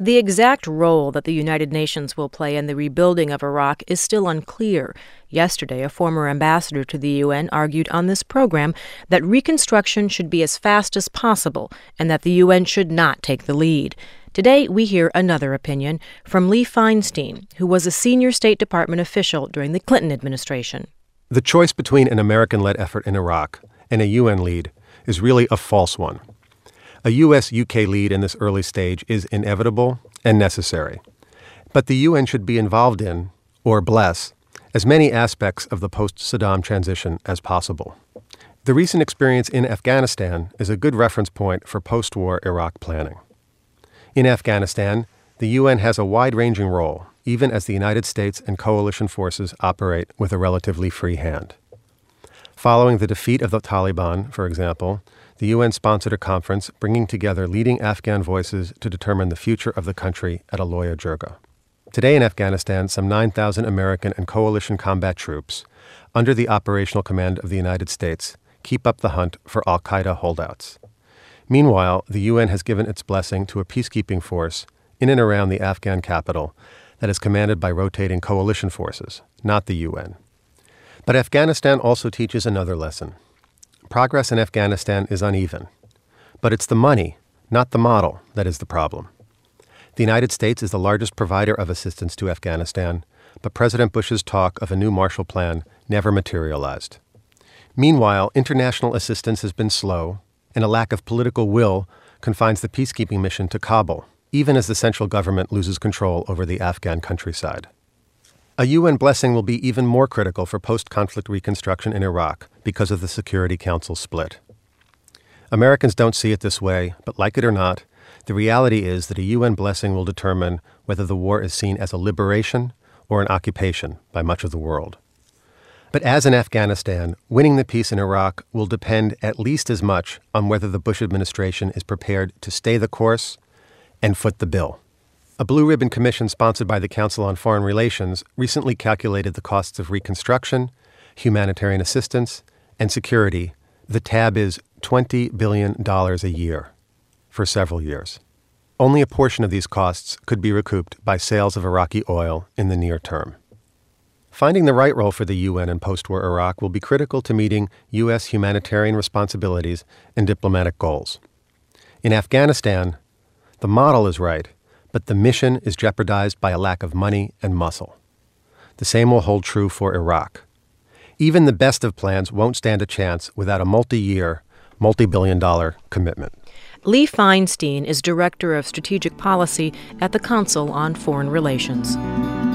The exact role that the United Nations will play in the rebuilding of Iraq is still unclear. Yesterday, a former ambassador to the UN argued on this program that reconstruction should be as fast as possible and that the UN should not take the lead. Today, we hear another opinion from Lee Feinstein, who was a senior State Department official during the Clinton administration. The choice between an American-led effort in Iraq and a UN lead is really a false one. A U.S.-UK lead in this early stage is inevitable and necessary. But the UN should be involved in, or bless, as many aspects of the post-Saddam transition as possible. The recent experience in Afghanistan is a good reference point for post-war Iraq planning. In Afghanistan, the UN has a wide-ranging role, even as the United States and coalition forces operate with a relatively free hand. Following the defeat of the Taliban, for example, the UN sponsored a conference bringing together leading Afghan voices to determine the future of the country at Aloya Jirga. Today in Afghanistan, some 9,000 American and coalition combat troops, under the operational command of the United States, keep up the hunt for al-Qaeda holdouts. Meanwhile, the UN has given its blessing to a peacekeeping force in and around the Afghan capital that is commanded by rotating coalition forces, not the UN. But Afghanistan also teaches another lesson. Progress in Afghanistan is uneven, but it's the money, not the model, that is the problem. The United States is the largest provider of assistance to Afghanistan, but President Bush's talk of a new Marshall Plan never materialized. Meanwhile, international assistance has been slow, and a lack of political will confines the peacekeeping mission to Kabul, even as the central government loses control over the Afghan countryside. A UN blessing will be even more critical for post-conflict reconstruction in Iraq because of the Security Council split. Americans don't see it this way, but like it or not, the reality is that a UN blessing will determine whether the war is seen as a liberation or an occupation by much of the world. But as in Afghanistan, winning the peace in Iraq will depend at least as much on whether the Bush administration is prepared to stay the course and foot the bill. A Blue Ribbon Commission sponsored by the Council on Foreign Relations recently calculated the costs of reconstruction, humanitarian assistance, and security. The tab is $20 billion a year for several years. Only a portion of these costs could be recouped by sales of Iraqi oil in the near term. Finding the right role for the UN in post-war Iraq will be critical to meeting U.S. humanitarian responsibilities and diplomatic goals. In Afghanistan, the model is right, but the mission is jeopardized by a lack of money and muscle. The same will hold true for Iraq. Even the best of plans won't stand a chance without a multi-year, multi-billion-dollar commitment. Lee Feinstein is Director of Strategic Policy at the Council on Foreign Relations.